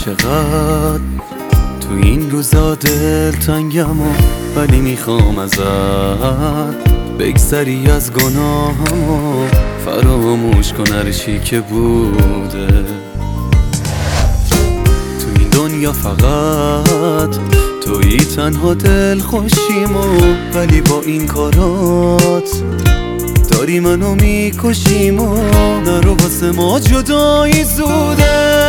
چقدر تو این روزا دلتنگم ولی میخوام ازت بگذری از گناهمو فراموش کن هر چی که بوده. تو این دنیا فقط تویی تنها دل خوشیمو، ولی با این کارات داری منو میکشیم و نرو واسه ما جدایی زوده.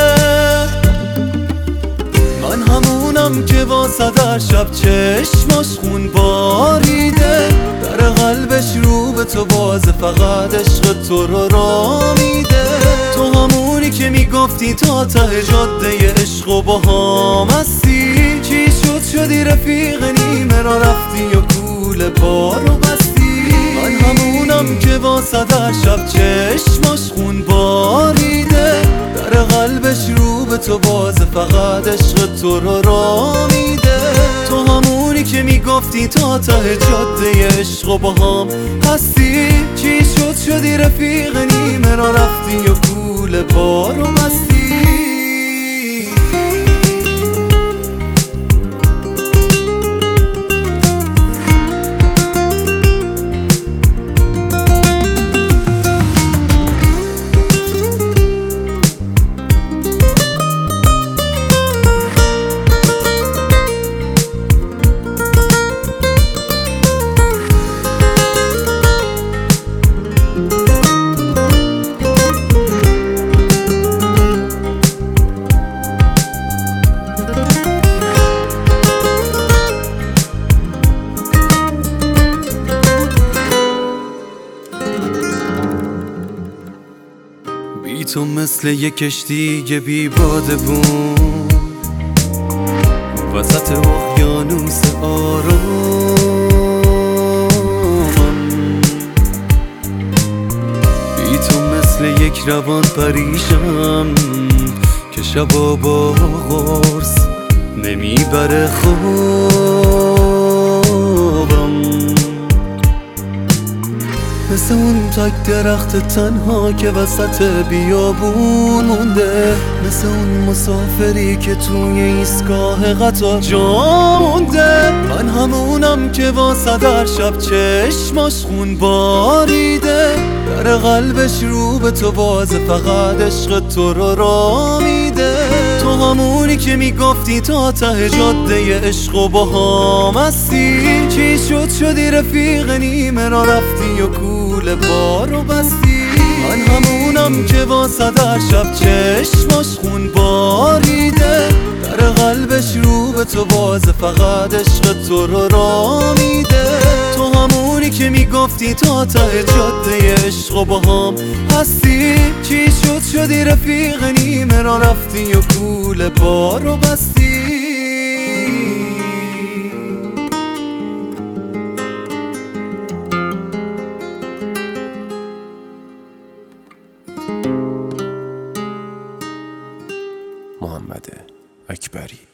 من همونم که واسه در شب چشماش خون باریده، در قلبش رو به تو بازه، فقط عشق تو رو را میده. تو همونی که میگفتی تا ته جاده عشق و با هم هستی، چی شد شدی رفیق نیمه را رفتی و کول بارو بستی. من همونم که واسه در شب چشماش خون باریده، در قلبش رو به تو بازه، فقط عشق تو رو را میده. تو همونی که میگفتی تا ته جاده عشق و با هم هستی، چی شد شدی رفیق نیمه را رفتی و کول بارو بستی. بی تو مثل یک کشتی بی بادبون وسط اقیانوس آرامم. بی تو مثل یک روان پریشم که شبا با قرص نمیبره خوابم. مثل اون تک درخت تنها که وسط بیابون مونده، مثل اون مسافری که توی ایستگاه قطار جا مونده. من همونم که واسه در شب چشماش خون باریده، در قلبش رو به تو بازه، فقط عشق تو رو را میده. تو همونی که میگفتی تا ته جاده عشق و با هم هستی، چی شد شدی رفیق نیمه را رفتی و کول بارو بستی. من همونم که واسه در شب چشماش خون باریده، در قلبش رو به تو بازه، فقط عشق تو رو را میده. تو همونی که میگفتی تا ته جاده عشق و با هم هستی، چی شد شدی رفیق نیمه را رفتی و کول بارو بستی. محمد اکبری.